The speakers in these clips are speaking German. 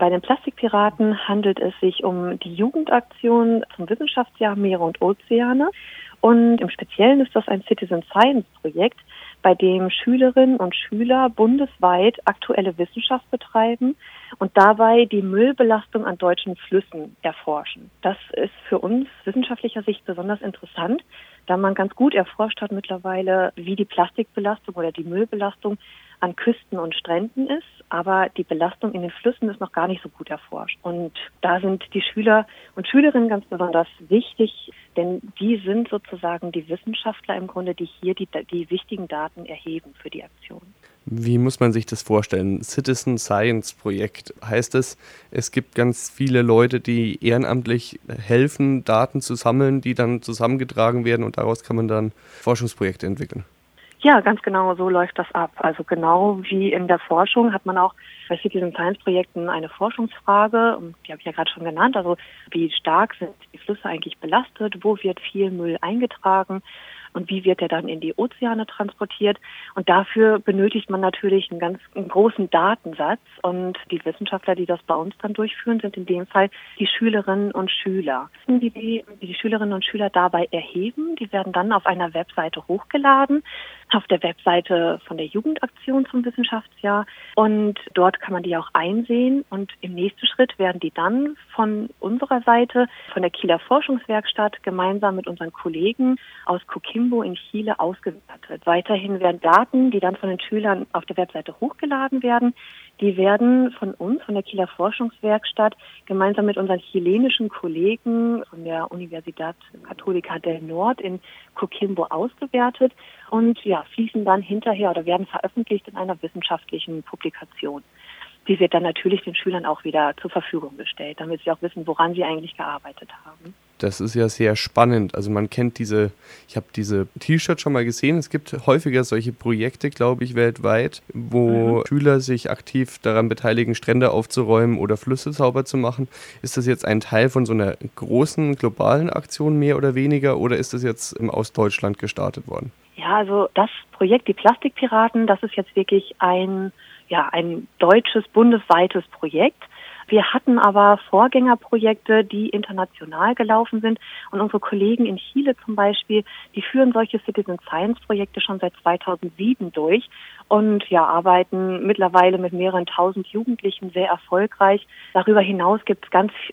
Bei den Plastikpiraten handelt es sich um die Jugendaktion zum Wissenschaftsjahr Meere und Ozeane. Und im Speziellen ist das ein Citizen Science Projekt, bei dem Schülerinnen und Schüler bundesweit aktuelle Wissenschaft betreiben und dabei die Müllbelastung an deutschen Flüssen erforschen. Das ist für uns wissenschaftlicher Sicht besonders interessant, da man ganz gut erforscht hat mittlerweile, wie die Plastikbelastung oder die Müllbelastung an Küsten und Stränden ist, aber die Belastung in den Flüssen ist noch gar nicht so gut erforscht. Und da sind die Schüler und Schülerinnen ganz besonders wichtig, denn die sind sozusagen die Wissenschaftler im Grunde, die hier die wichtigen Daten erheben für die Aktion. Wie muss man sich das vorstellen? Citizen Science Projekt heißt es, es gibt ganz viele Leute, die ehrenamtlich helfen, Daten zu sammeln, die dann zusammengetragen werden und daraus kann man dann Forschungsprojekte entwickeln. Ja, ganz genau so läuft das ab. Also genau wie in der Forschung hat man auch bei Citizen Science Projekten eine Forschungsfrage, und die habe ich ja gerade schon genannt, also wie stark sind die Flüsse eigentlich belastet, wo wird viel Müll eingetragen und wie wird er dann in die Ozeane transportiert. Und dafür benötigt man natürlich einen großen Datensatz. Und die Wissenschaftler, die das bei uns dann durchführen, sind in dem Fall die Schülerinnen und Schüler. Die Schülerinnen und Schüler dabei erheben, die werden dann auf einer Webseite hochgeladen, auf der Webseite von der Jugendaktion zum Wissenschaftsjahr. Und dort kann man die auch einsehen. Und im nächsten Schritt werden die dann von unserer Seite, von der Kieler Forschungswerkstatt, gemeinsam mit unseren Kollegen aus Coquimbo in Chile ausgewertet. Weiterhin werden Daten, die dann von den Schülern auf der Webseite hochgeladen werden, die werden von uns, von der Kieler Forschungswerkstatt, gemeinsam mit unseren chilenischen Kollegen von der Universidad Católica del Norte in Coquimbo ausgewertet und fließen dann hinterher oder werden veröffentlicht in einer wissenschaftlichen Publikation. Die wird dann natürlich den Schülern auch wieder zur Verfügung gestellt, damit sie auch wissen, woran sie eigentlich gearbeitet haben. Das ist ja sehr spannend. Also man kennt ich habe diese T-Shirts schon mal gesehen. Es gibt häufiger solche Projekte, glaube ich, weltweit, wo Schüler sich aktiv daran beteiligen, Strände aufzuräumen oder Flüsse sauber zu machen. Ist das jetzt ein Teil von so einer großen globalen Aktion mehr oder weniger oder ist das jetzt aus Deutschland gestartet worden? Ja, also das Projekt, die Plastikpiraten, das ist jetzt wirklich ein deutsches, bundesweites Projekt. Wir hatten aber Vorgängerprojekte, die international gelaufen sind. Und unsere Kollegen in Chile zum Beispiel, die führen solche Citizen Science Projekte schon seit 2007 durch und arbeiten mittlerweile mit mehreren tausend Jugendlichen sehr erfolgreich. Darüber hinaus gibt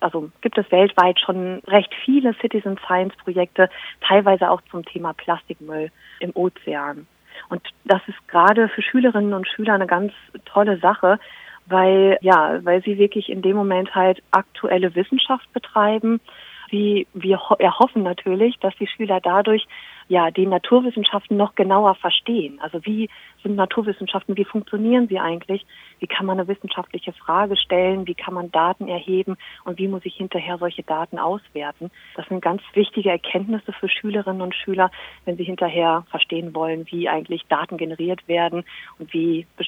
es weltweit schon recht viele Citizen Science Projekte, teilweise auch zum Thema Plastikmüll im Ozean. Und das ist gerade für Schülerinnen und Schüler eine ganz tolle Sache, weil sie wirklich in dem Moment halt aktuelle Wissenschaft betreiben. Wir erhoffen natürlich, dass die Schüler dadurch die Naturwissenschaften noch genauer verstehen. Also wie sind Naturwissenschaften, wie funktionieren sie eigentlich? Wie kann man eine wissenschaftliche Frage stellen? Wie kann man Daten erheben? Und wie muss ich hinterher solche Daten auswerten? Das sind ganz wichtige Erkenntnisse für Schülerinnen und Schüler, wenn sie hinterher verstehen wollen, wie eigentlich Daten generiert werden und wie es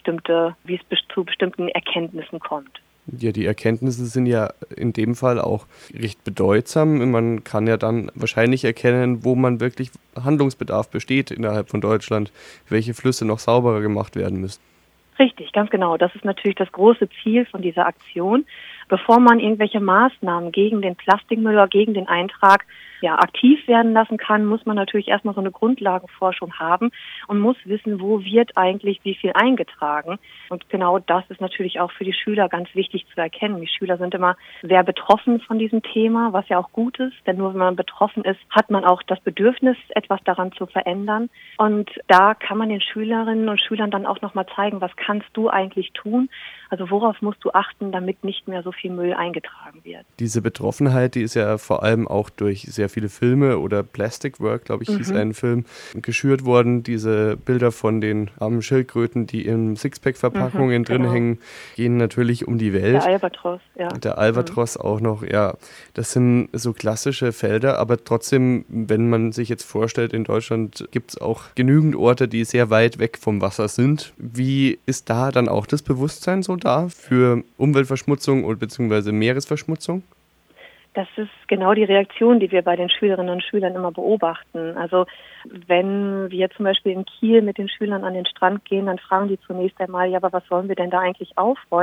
zu bestimmten Erkenntnissen kommt. Ja, die Erkenntnisse sind ja in dem Fall auch recht bedeutsam. Man kann ja dann wahrscheinlich erkennen, wo man wirklich Handlungsbedarf besteht innerhalb von Deutschland, welche Flüsse noch sauberer gemacht werden müssen. Richtig, ganz genau. Das ist natürlich das große Ziel von dieser Aktion. Bevor man irgendwelche Maßnahmen gegen den Plastikmüll oder gegen den Eintrag aktiv werden lassen kann, muss man natürlich erstmal so eine Grundlagenforschung haben und muss wissen, wo wird eigentlich wie viel eingetragen. Und genau das ist natürlich auch für die Schüler ganz wichtig zu erkennen. Die Schüler sind immer sehr betroffen von diesem Thema, was ja auch gut ist, denn nur wenn man betroffen ist, hat man auch das Bedürfnis, etwas daran zu verändern. Und da kann man den Schülerinnen und Schülern dann auch nochmal zeigen, was kannst du eigentlich tun? Also worauf musst du achten, damit nicht mehr so viel Müll eingetragen wird? Diese Betroffenheit, die ist ja vor allem auch durch sehr viele Filme oder Plastic Work, glaube ich, hieß ein Film, geschürt worden. Diese Bilder von den armen Schildkröten, die in Sixpack-Verpackungen drin hängen, gehen natürlich um die Welt. Der Albatros, ja. Der Albatros auch noch, ja. Das sind so klassische Felder, aber trotzdem, wenn man sich jetzt vorstellt, in Deutschland gibt es auch genügend Orte, die sehr weit weg vom Wasser sind. Wie ist da dann auch das Bewusstsein so da für Umweltverschmutzung oder beziehungsweise Meeresverschmutzung? Das ist genau die Reaktion, die wir bei den Schülerinnen und Schülern immer beobachten. Also wenn wir zum Beispiel in Kiel mit den Schülern an den Strand gehen, dann fragen die zunächst einmal, aber was sollen wir denn da eigentlich aufräumen?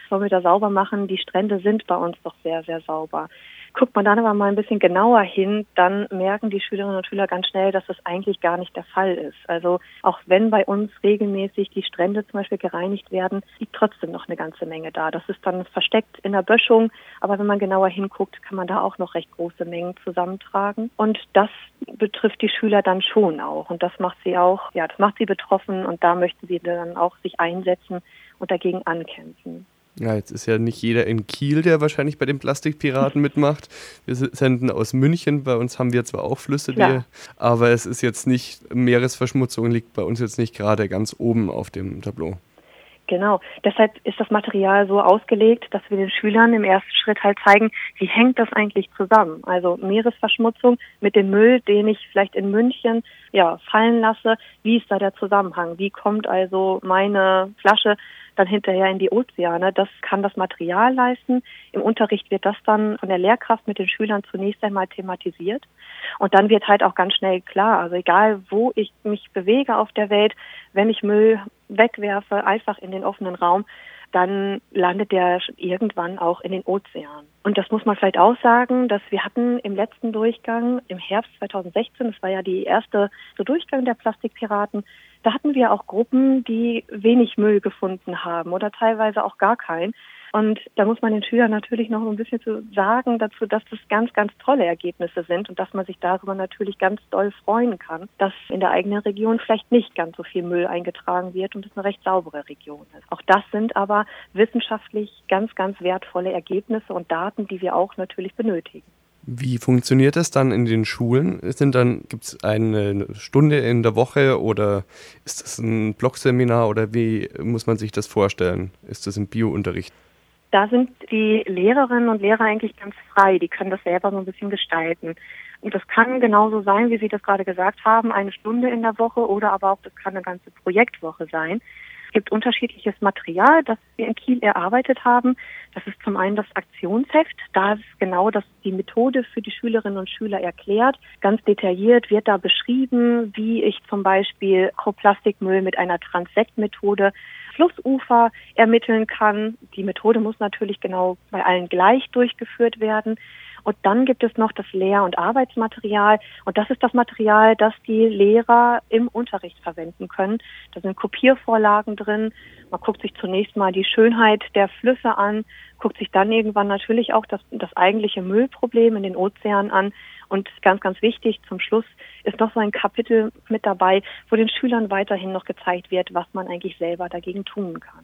wollen wir da sauber machen? Die Strände sind bei uns doch sehr, sehr sauber. Guckt man dann aber mal ein bisschen genauer hin, dann merken die Schülerinnen und Schüler ganz schnell, dass das eigentlich gar nicht der Fall ist. Also auch wenn bei uns regelmäßig die Strände zum Beispiel gereinigt werden, liegt trotzdem noch eine ganze Menge da. Das ist dann versteckt in der Böschung, aber wenn man genauer hinguckt, kann man da auch noch recht große Mengen zusammentragen. Und das betrifft die Schüler dann schon auch. Und das macht sie auch, ja, das macht sie betroffen und da möchten sie dann auch sich einsetzen und dagegen ankämpfen. Ja, jetzt ist ja nicht jeder in Kiel, der wahrscheinlich bei den Plastikpiraten mitmacht. Wir senden aus München, bei uns haben wir zwar auch Flüsse, aber es ist jetzt nicht, Meeresverschmutzung liegt bei uns jetzt nicht gerade ganz oben auf dem Tableau. Genau, deshalb ist das Material so ausgelegt, dass wir den Schülern im ersten Schritt halt zeigen, wie hängt das eigentlich zusammen? Also Meeresverschmutzung mit dem Müll, den ich vielleicht in München fallen lasse, wie ist da der Zusammenhang? Wie kommt also meine Flasche dann hinterher in die Ozeane? Das kann das Material leisten. Im Unterricht wird das dann von der Lehrkraft mit den Schülern zunächst einmal thematisiert. Und dann wird halt auch ganz schnell klar, also egal wo ich mich bewege auf der Welt, wenn ich Müll wegwerfe, einfach in den offenen Raum, dann landet der irgendwann auch in den Ozeanen. Und das muss man vielleicht auch sagen, dass wir hatten im letzten Durchgang, im Herbst 2016, das war ja die erste Durchgang der Plastikpiraten, da hatten wir auch Gruppen, die wenig Müll gefunden haben oder teilweise auch gar keinen. Und da muss man den Schülern natürlich noch ein bisschen zu sagen dazu, dass das ganz, ganz tolle Ergebnisse sind und dass man sich darüber natürlich ganz doll freuen kann, dass in der eigenen Region vielleicht nicht ganz so viel Müll eingetragen wird und es eine recht saubere Region ist. Auch das sind aber wissenschaftlich ganz, ganz wertvolle Ergebnisse und Daten, die wir auch natürlich benötigen. Wie funktioniert das dann in den Schulen? Gibt es eine Stunde in der Woche oder ist das ein Blogseminar oder wie muss man sich das vorstellen? Ist das im Bio-Unterricht? Da sind die Lehrerinnen und Lehrer eigentlich ganz frei. Die können das selber so ein bisschen gestalten. Und das kann genauso sein, wie Sie das gerade gesagt haben, eine Stunde in der Woche oder aber auch, das kann eine ganze Projektwoche sein. Es gibt unterschiedliches Material, das wir in Kiel erarbeitet haben. Das ist zum einen das Aktionsheft. Da ist genau die Methode für die Schülerinnen und Schüler erklärt. Ganz detailliert wird da beschrieben, wie ich zum Beispiel Mikroplastikmüll mit einer Transekt-Methode Flussufer ermitteln kann. Die Methode muss natürlich genau bei allen gleich durchgeführt werden. Und dann gibt es noch das Lehr- und Arbeitsmaterial. Und das ist das Material, das die Lehrer im Unterricht verwenden können. Da sind Kopiervorlagen drin. Man guckt sich zunächst mal die Schönheit der Flüsse an, guckt sich dann irgendwann natürlich auch das eigentliche Müllproblem in den Ozeanen an. Und ganz, ganz wichtig, zum Schluss ist noch so ein Kapitel mit dabei, wo den Schülern weiterhin noch gezeigt wird, was man eigentlich selber dagegen tun kann.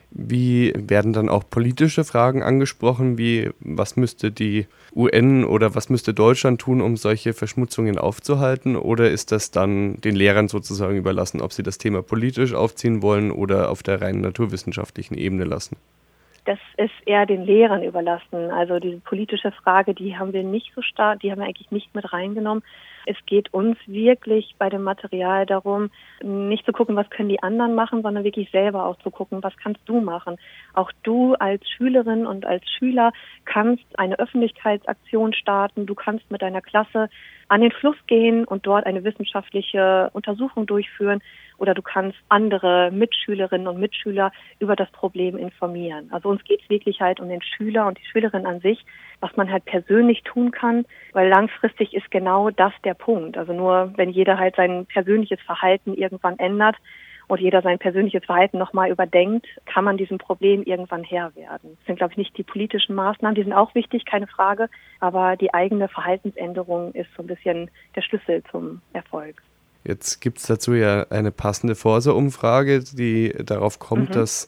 Wie werden dann auch politische Fragen angesprochen, wie was müsste die UN oder was müsste Deutschland tun, um solche Verschmutzungen aufzuhalten? Oder ist das dann den Lehrern sozusagen überlassen, ob sie das Thema politisch aufziehen wollen oder auf der rein naturwissenschaftlichen Ebene lassen? Das ist eher den Lehrern überlassen. Also diese politische Frage, die haben wir nicht so stark, die haben wir eigentlich nicht mit reingenommen. Es geht uns wirklich bei dem Material darum, nicht zu gucken, was können die anderen machen, sondern wirklich selber auch zu gucken, was kannst du machen. Auch du als Schülerin und als Schüler kannst eine Öffentlichkeitsaktion starten. Du kannst mit deiner Klasse an den Fluss gehen und dort eine wissenschaftliche Untersuchung durchführen. Oder du kannst andere Mitschülerinnen und Mitschüler über das Problem informieren. Also uns geht es wirklich halt um den Schüler und die Schülerin an sich, was man halt persönlich tun kann, weil langfristig ist genau das der Punkt. Also nur wenn jeder halt sein persönliches Verhalten irgendwann ändert und jeder sein persönliches Verhalten nochmal überdenkt, kann man diesem Problem irgendwann Herr werden. Das sind, glaube ich, nicht die politischen Maßnahmen, die sind auch wichtig, keine Frage, aber die eigene Verhaltensänderung ist so ein bisschen der Schlüssel zum Erfolg. Jetzt gibt es dazu ja eine passende Forsa-Umfrage, die darauf kommt, dass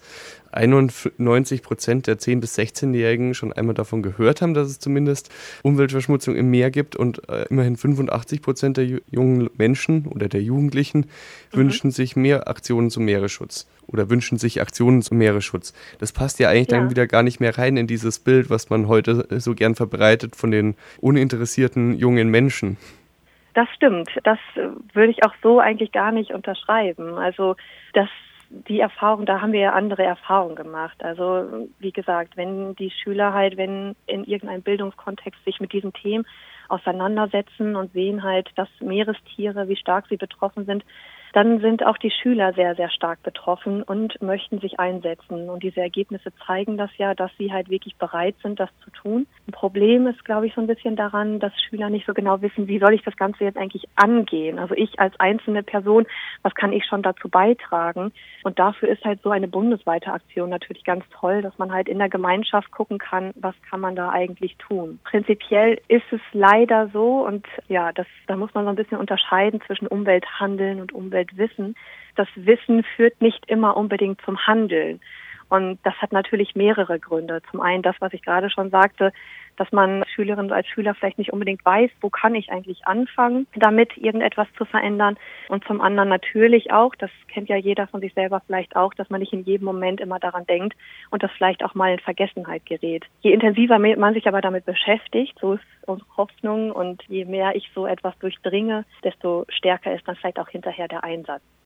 91% der 10- bis 16-Jährigen schon einmal davon gehört haben, dass es zumindest Umweltverschmutzung im Meer gibt und immerhin 85% der jungen Menschen oder der Jugendlichen wünschen sich mehr Aktionen zum Meeresschutz oder wünschen sich Aktionen zum Meeresschutz. Das passt ja eigentlich dann wieder gar nicht mehr rein in dieses Bild, was man heute so gern verbreitet von den uninteressierten jungen Menschen. Das stimmt. Das würde ich auch so eigentlich gar nicht unterschreiben. Also die Erfahrung, da haben wir ja andere Erfahrungen gemacht. Also wie gesagt, wenn die Schüler halt, wenn in irgendeinem Bildungskontext sich mit diesen Themen auseinandersetzen und sehen halt, dass Meerestiere, wie stark sie betroffen sind, dann sind auch die Schüler sehr, sehr stark betroffen und möchten sich einsetzen. Und diese Ergebnisse zeigen das ja, dass sie halt wirklich bereit sind, das zu tun. Ein Problem ist, glaube ich, so ein bisschen daran, dass Schüler nicht so genau wissen, wie soll ich das Ganze jetzt eigentlich angehen. Also ich als einzelne Person, was kann ich schon dazu beitragen? Und dafür ist halt so eine bundesweite Aktion natürlich ganz toll, dass man halt in der Gemeinschaft gucken kann, was kann man da eigentlich tun. Prinzipiell ist es leider so und ja, da muss man so ein bisschen unterscheiden zwischen Umwelthandeln und Umweltwissen. Das Wissen führt nicht immer unbedingt zum Handeln. Und das hat natürlich mehrere Gründe. Zum einen das, was ich gerade schon sagte, dass man als Schülerin oder als Schüler vielleicht nicht unbedingt weiß, wo kann ich eigentlich anfangen, damit irgendetwas zu verändern. Und zum anderen natürlich auch, das kennt ja jeder von sich selber vielleicht auch, dass man nicht in jedem Moment immer daran denkt und das vielleicht auch mal in Vergessenheit gerät. Je intensiver man sich aber damit beschäftigt, so ist unsere Hoffnung, und je mehr ich so etwas durchdringe, desto stärker ist dann vielleicht auch hinterher der Einsatz.